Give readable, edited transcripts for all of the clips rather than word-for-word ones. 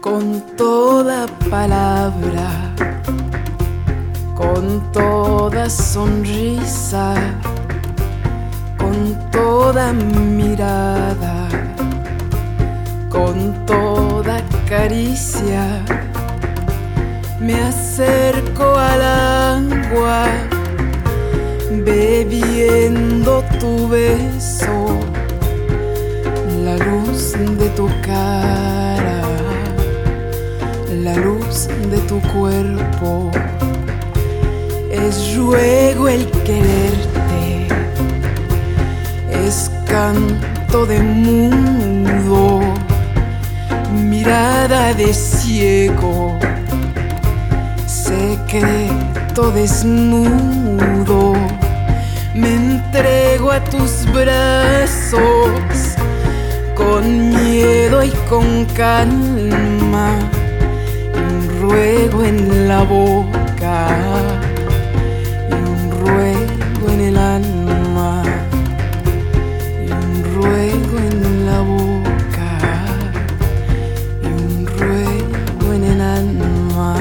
con toda palabra, con toda sonrisa, con toda mirada, con toda caricia, me acerco al agua, bebiendo tu beso, la luz de tu cara, la luz de tu cuerpo. Es ruego el quererte, es canto de mudo, mirada de ciego, secreto desnudo. Me entrego a tus brazos con miedo y con calma, y un ruego en la boca, y un ruego en el alma, y un ruego en la boca, y un ruego en el alma.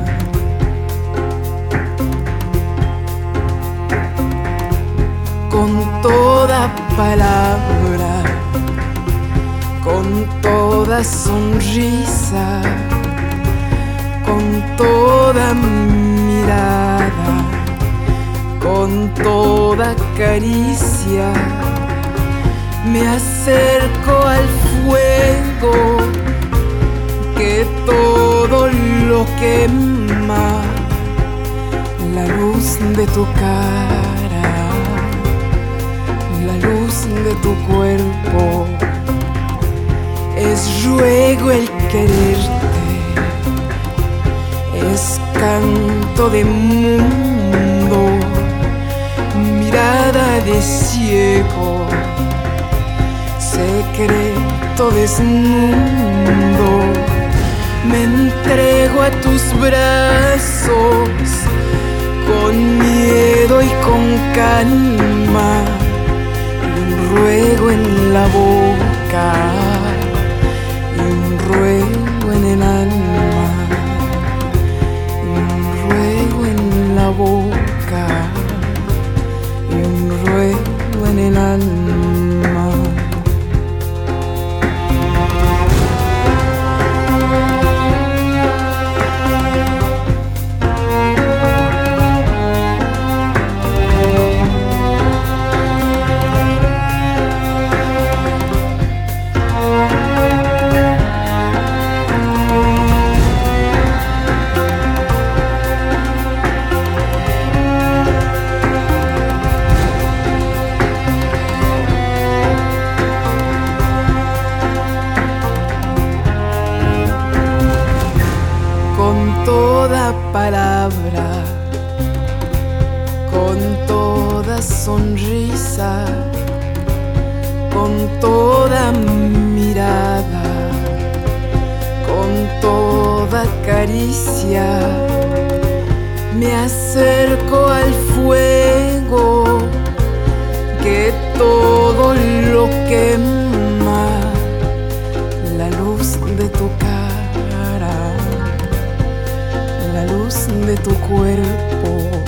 Con toda palabra, con toda sonrisa, con toda mirada, con toda caricia, me acerco al fuego que todo lo quema, la luz de tu cara, la luz de tu cuerpo. Es ruego el quererte, es canto de mundo, mirada de ciego, secreto desnudo. Me entrego a tus brazos con miedo y con calma, y un ruego en la boca, y un ruego en el alma, y un ruego en la boca, y un ruego en el alma. Con toda palabra, con toda sonrisa, con toda mirada, con toda caricia, me acerco al fuego que todo lo quema, la luz de tu cara, la luz de tu cuerpo.